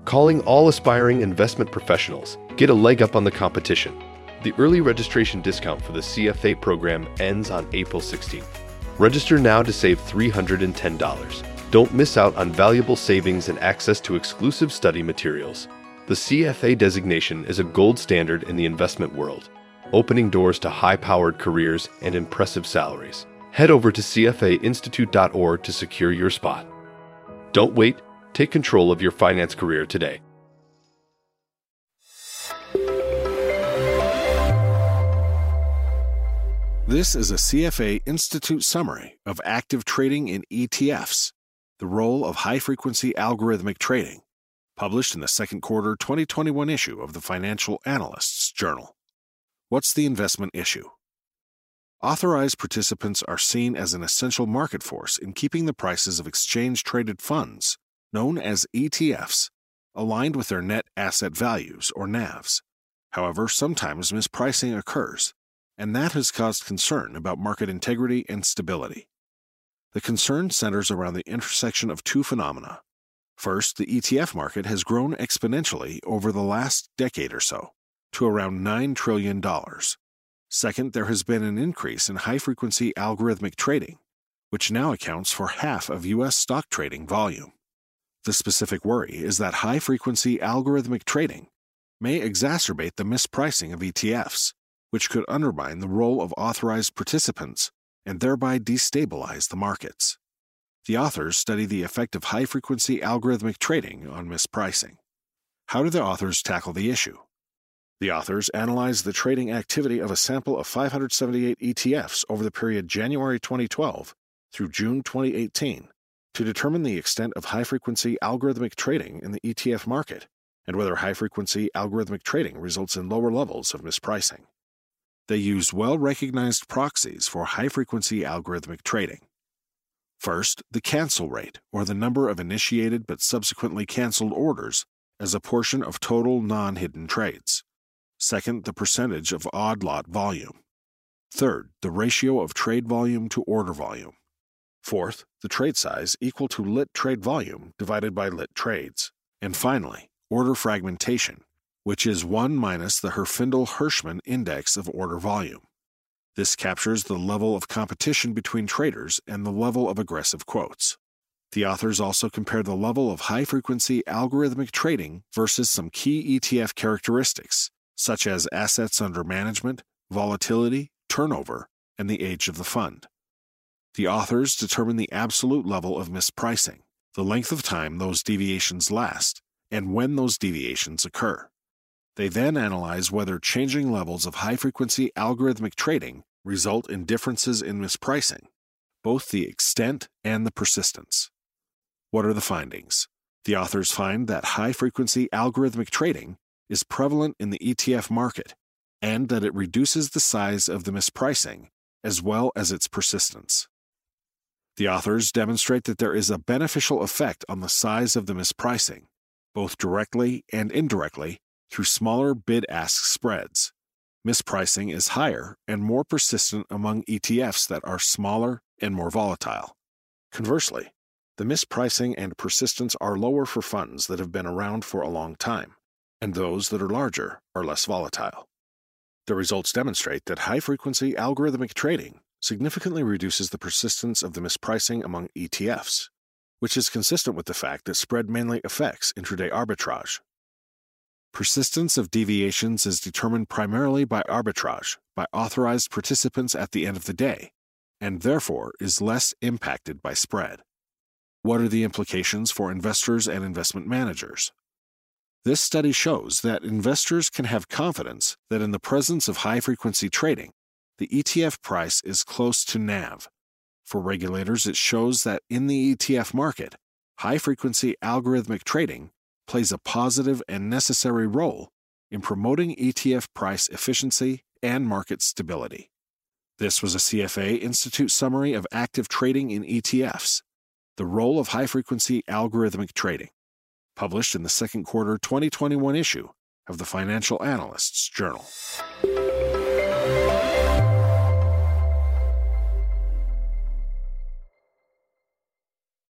calling all aspiring investment professionals. Get a leg up on the competition. The early registration discount for the CFA program ends on April 16th. Register now to save $310. Don't miss out on valuable savings and access to exclusive study materials. The CFA designation is a gold standard in the investment world, opening doors to high-powered careers and impressive salaries. Head over to cfainstitute.org to secure your spot. Don't wait. Take control of your finance career today. This is a CFA Institute summary of active trading in ETFs, the role of high-frequency algorithmic trading, published in the second quarter 2021 issue of the Financial Analysts Journal. What's the investment issue? Authorized participants are seen as an essential market force in keeping the prices of exchange-traded funds, known as ETFs, aligned with their net asset values, or NAVs. However, sometimes mispricing occurs, and that has caused concern about market integrity and stability. The concern centers around the intersection of two phenomena. First, the ETF market has grown exponentially over the last decade or so, to around $9 trillion. Second, there has been an increase in high-frequency algorithmic trading, which now accounts for half of U.S. stock trading volume. The specific worry is that high-frequency algorithmic trading may exacerbate the mispricing of ETFs, which could undermine the role of authorized participants and thereby destabilize the markets. The authors study the effect of high-frequency algorithmic trading on mispricing. How do the authors tackle the issue? The authors analyze the trading activity of a sample of 578 ETFs over the period January 2012 through June 2018 to determine the extent of high-frequency algorithmic trading in the ETF market and whether high-frequency algorithmic trading results in lower levels of mispricing. They used well-recognized proxies for high-frequency algorithmic trading. First, the cancel rate, or the number of initiated but subsequently canceled orders as a portion of total non-hidden trades. Second, the percentage of odd lot volume. Third, the ratio of trade volume to order volume. Fourth, the trade size equal to lit trade volume divided by lit trades. And finally, order fragmentation, which is 1 minus the Herfindahl-Hirschman index of order volume. This captures the level of competition between traders and the level of aggressive quotes. The authors also compare the level of high-frequency algorithmic trading versus some key ETF characteristics, such as assets under management, volatility, turnover, and the age of the fund. The authors determine the absolute level of mispricing, the length of time those deviations last, and when those deviations occur. They then analyze whether changing levels of high-frequency algorithmic trading result in differences in mispricing, both the extent and the persistence. What are the findings? The authors find that high-frequency algorithmic trading is prevalent in the ETF market and that it reduces the size of the mispricing as well as its persistence. The authors demonstrate that there is a beneficial effect on the size of the mispricing, both directly and indirectly, through smaller bid-ask spreads. Mispricing is higher and more persistent among ETFs that are smaller and more volatile. Conversely, the mispricing and persistence are lower for funds that have been around for a long time, and those that are larger are less volatile. The results demonstrate that high-frequency algorithmic trading significantly reduces the persistence of the mispricing among ETFs, which is consistent with the fact that spread mainly affects intraday arbitrage. Persistence of deviations is determined primarily by arbitrage, by authorized participants at the end of the day, and therefore is less impacted by spread. What are the implications for investors and investment managers? This study shows that investors can have confidence that in the presence of high-frequency trading, the ETF price is close to NAV. For regulators, it shows that in the ETF market, high-frequency algorithmic trading plays a positive and necessary role in promoting ETF price efficiency and market stability. This was a CFA Institute summary of active trading in ETFs, the role of high-frequency algorithmic trading, published in the second quarter 2021 issue of the Financial Analysts Journal.